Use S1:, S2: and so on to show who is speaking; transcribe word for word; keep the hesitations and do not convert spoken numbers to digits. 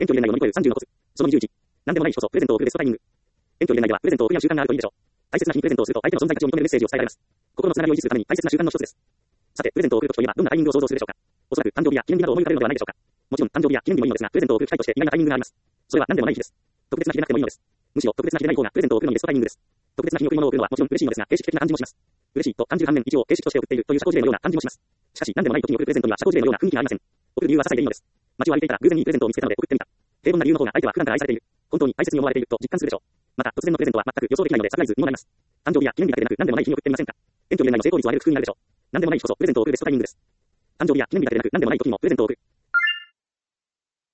S1: 遠距離恋愛を乗り越えるさんじゅうのコツ。そのにじゅういち。何でもない日こそプレゼントを送るベストタイミング。遠距離恋愛ではプレゼントを送り合う習慣があるといいでしょう。大切な日にプレゼントをすると相手の存在価値を認めるメッセージを伝えられます。心のつながりを維持するために大切な習慣の一つです。さて、プレゼントを送るときといえばどんなタイミングを想像するでしょうか。おそらく誕生日や記念日などを思い浮かべるのではないでしょうか。もちろん誕生日や記念日もいいのですが、プレゼントを送る機会として意外なタイミングがあります。それは何でもない日です。特別な日でなくてもいいのです。むしろ特別な日でない方がプレゼントを送るのにベストタイミングです。特別な日に贈り物を送るのはもちろん嬉しいのですが、形式的な感じもします。嬉しいと感じる反面、一応形式として送っているという社交辞令のような感じもします。しかし、何でもない時に送るプレゼントには社交辞令のような雰囲気がありません。送る理由は些細でいいのです。街を歩いていたら偶然にいいプレゼントを見つけたので送ってみた。平凡な理由の方が相手は普段から愛されている。本当に大切に思われていると実感するでしょう。また、突然のプレゼントは全く予想できないのでサプライズにもなります。誕生日や記念日だけでなく何でもない日に送ってみませんか。遠距離恋愛の成功率を上げる工夫になるでしょう。何でもない日こそプレゼントを送るベストタイミングです。誕生日や記念日だけでなく何でもない時にもプレゼントを送る。